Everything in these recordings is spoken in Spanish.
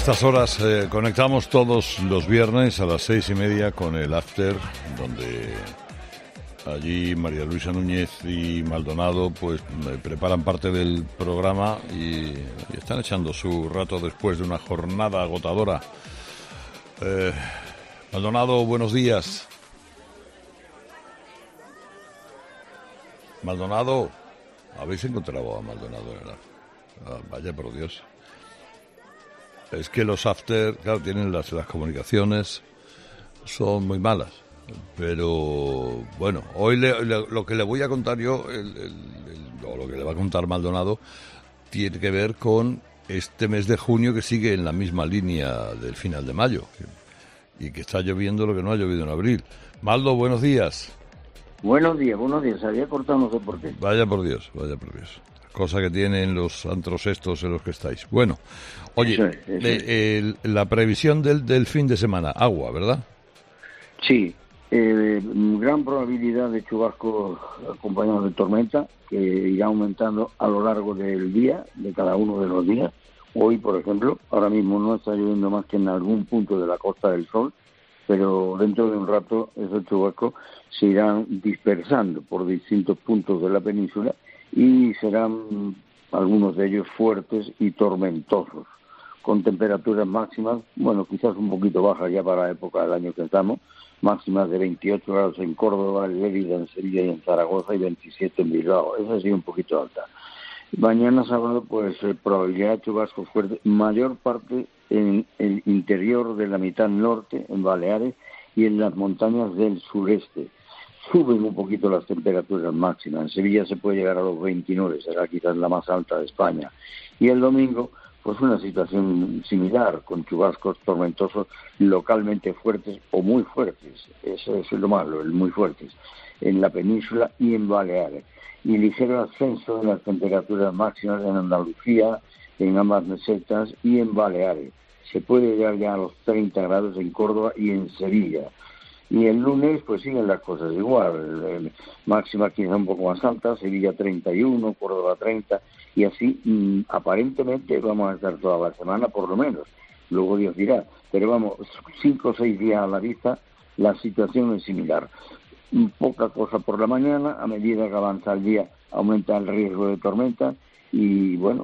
estas horas conectamos todos los viernes a las 6:30 con el After, donde allí María Luisa Núñez y Maldonado pues preparan parte del programa y están echando su rato después de una jornada agotadora. Maldonado, buenos días. Maldonado, ¿habéis encontrado a Maldonado, verdad? Vaya por Dios. Es que los after, claro, tienen las comunicaciones, son muy malas. Pero, bueno, hoy lo que le voy a contar yo, o lo que le va a contar Maldonado, tiene que ver con este mes de junio que sigue en la misma línea del final de mayo. Y que está lloviendo lo que no ha llovido en abril. Maldo, buenos días. Buenos días. Se había cortado, no sé por qué. Vaya por Dios. Cosa que tienen los antros estos en los que estáis. Bueno, oye, eso es. La previsión del fin de semana, agua, ¿verdad? Sí, gran probabilidad de chubascos acompañados de tormenta, que irá aumentando a lo largo del día, de cada uno de los días. Hoy, por ejemplo, ahora mismo no está lloviendo más que en algún punto de la Costa del Sol, pero dentro de un rato esos chubascos se irán dispersando por distintos puntos de la península y serán algunos de ellos fuertes y tormentosos, con temperaturas máximas, bueno, quizás un poquito bajas ya para la época del año que estamos, máximas de 28 grados en Córdoba, en Lérida, en Sevilla y en Zaragoza y 27 en Bilbao. Esa sí un poquito alta. Mañana sábado, pues probabilidad de chubascos fuertes, mayor parte en el interior de la mitad norte, en Baleares y en las montañas del sureste. Suben un poquito las temperaturas máximas. En Sevilla se puede llegar a los 29, será quizás la más alta de España. Y el domingo, pues una situación similar, con chubascos tormentosos localmente fuertes o muy fuertes. Eso es lo malo, el muy fuertes, en la península y en Baleares. Y ligero ascenso en las temperaturas máximas en Andalucía, en ambas mesetas y en Baleares. Se puede llegar ya a los 30 grados en Córdoba y en Sevilla. Y el lunes, pues siguen las cosas igual. Máxima quizá un poco más alta, Sevilla 31, Córdoba 30, y así aparentemente vamos a estar toda la semana por lo menos. Luego Dios dirá. Pero vamos, 5 o 6 días a la vista, la situación es similar. Poca cosa por la mañana, a medida que avanza el día aumenta el riesgo de tormenta y bueno,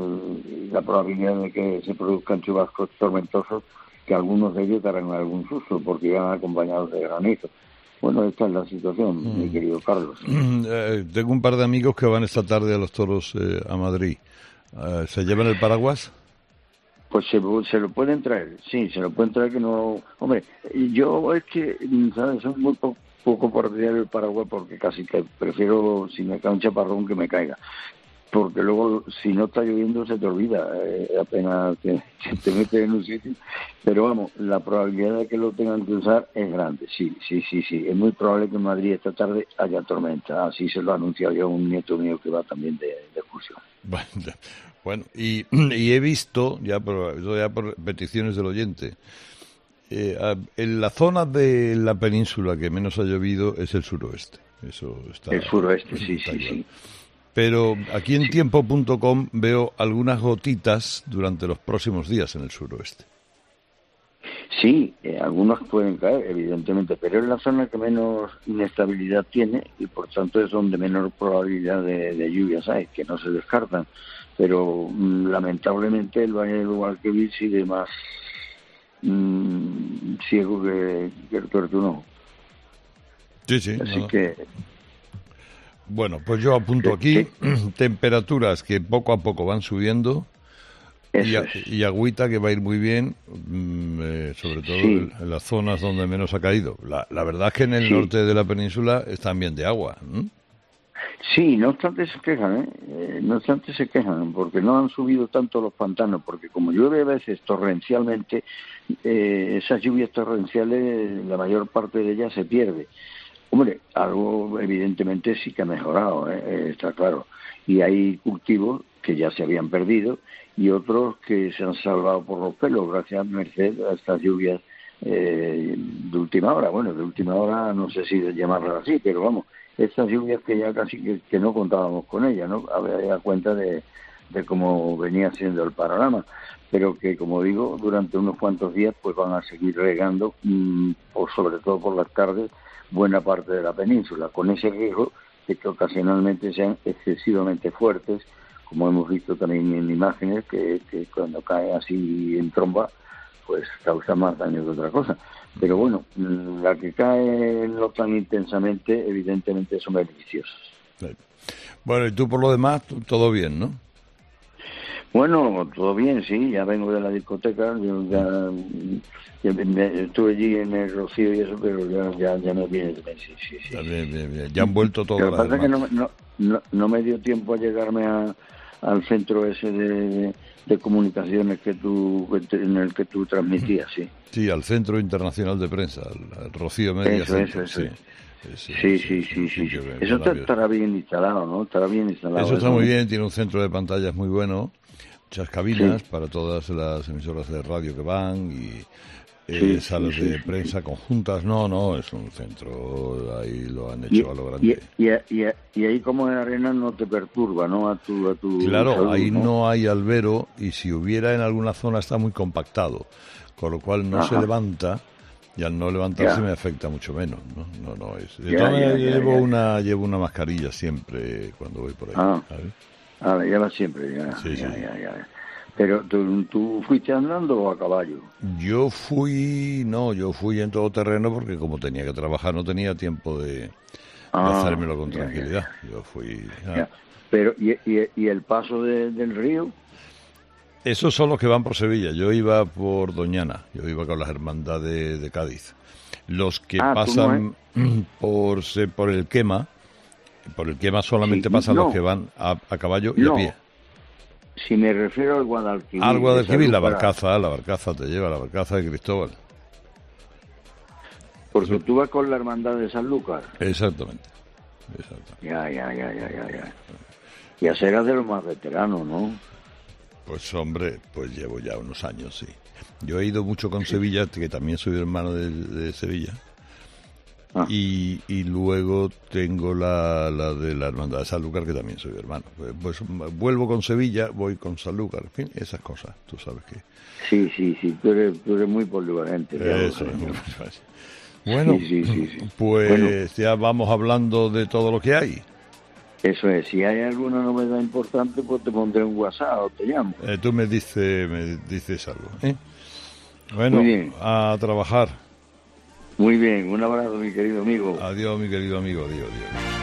la probabilidad de que se produzcan chubascos tormentosos, que algunos de ellos darán algún susto porque van acompañados de granizo. Bueno, esta es la situación, mi querido Carlos. Tengo un par de amigos que van esta tarde a los toros a Madrid. ¿Se llevan el paraguas? Pues se lo pueden traer, sí, se lo pueden traer, que no... Hombre, yo es que, ¿sabes? Soy muy poco partidario del paraguas porque casi que prefiero, si me cae un chaparrón, que me caiga. Porque luego, si no está lloviendo, se te olvida, apenas te metes en un sitio. Pero vamos, la probabilidad de que lo tengan que usar es grande, sí. Es muy probable que en Madrid esta tarde haya tormenta. Así se lo ha anunciado yo a un nieto mío que va también de excursión. Bueno, y he visto, ya por peticiones del oyente, en la zona de la península que menos ha llovido es el suroeste. Eso está. El suroeste, sí. Pero aquí en tiempo.com veo algunas gotitas durante los próximos días en el suroeste. Sí, algunas pueden caer, evidentemente, pero es la zona que menos inestabilidad tiene y por tanto es donde menor probabilidad de lluvias hay, que no se descartan. Pero lamentablemente el Valle del Guadalquivir sigue más ciego que el tuerto. Sí. Así que... Bueno, pues yo apunto aquí temperaturas que poco a poco van subiendo y agüita que va a ir muy bien, sobre todo en las zonas donde menos ha caído. La verdad es que en el norte de la península están bien de agua. Sí, no obstante se quejan, porque no han subido tanto los pantanos, porque como llueve a veces torrencialmente, esas lluvias torrenciales, la mayor parte de ellas se pierde. Hombre, algo evidentemente sí que ha mejorado, está claro. Y hay cultivos que ya se habían perdido y otros que se han salvado por los pelos, gracias merced a estas lluvias de última hora. Bueno, de última hora no sé si llamarlas así, pero vamos, estas lluvias que ya casi que no contábamos con ellas, ¿no? A cuenta de de cómo venía siendo el panorama, pero que, como digo, durante unos cuantos días pues van a seguir regando, sobre todo por las tardes, buena parte de la península, con ese riesgo de que ocasionalmente sean excesivamente fuertes, como hemos visto también en imágenes, que cuando cae así en tromba, pues causa más daño que otra cosa. Pero bueno, la que cae no tan intensamente, evidentemente son beneficiosas. Sí. Bueno, y tú por lo demás, todo bien, ¿no? Todo bien, sí, ya vengo de la discoteca, yo ya estuve allí en el Rocío y eso, pero ya me viene bien, sí. Bien. Ya han vuelto todas Lo que las pasa es demás. que no me dio tiempo a llegarme al centro ese de comunicaciones en el que tú transmitías, sí. Sí, al Centro Internacional de Prensa, al Rocío Media Centro. Eso. Sí. Eso estará bien instalado, ¿no? Estará bien instalado. Eso está muy bien, tiene un centro de pantallas muy bueno, muchas cabinas para todas las emisoras de radio que van y salas de prensa conjuntas. No, es un centro, ahí lo han hecho a lo grande. Y ahí como en arena no te perturba, ¿no? A tu Claro, salud, ahí no hay albero y si hubiera en alguna zona está muy compactado, con lo cual no se levanta. Y al no levantarse me afecta mucho menos, no es. De todas maneras llevo una mascarilla siempre cuando voy por ahí. La llevas siempre, ya. Sí. Pero ¿tú fuiste andando o a caballo? Yo fui en todo terreno porque como tenía que trabajar no tenía tiempo de hacérmelo con tranquilidad. Yo fui. Pero ¿y el paso del río? Esos son los que van por Sevilla. Yo iba por Doñana, yo iba con las hermandades de Cádiz. Los que pasan por el Quema solamente pasan los que van a caballo y a pie. Si me refiero al Guadalquivir. Al Guadalquivir, la barcaza te lleva, la barcaza de Cristóbal. Porque tú vas con la hermandad de Sanlúcar. Exactamente. Ya. Ya serás de los más veteranos, ¿no? Pues hombre, pues llevo ya unos años, sí. Yo he ido mucho con Sevilla, que también soy hermano de Sevilla. Y luego tengo la de la hermandad de Sanlúcar, que también soy hermano. Pues vuelvo con Sevilla, voy con Sanlúcar, en fin, esas cosas, tú sabes que... Sí, tú eres muy polivalente. Eso es muy fácil. Bueno, pues ya vamos hablando de todo lo que hay. Eso es, si hay alguna novedad importante, pues te pondré un WhatsApp o te llamo. Tú me dices algo. Bueno, muy bien. A trabajar. Muy bien, un abrazo, mi querido amigo. Adiós, mi querido amigo, adiós.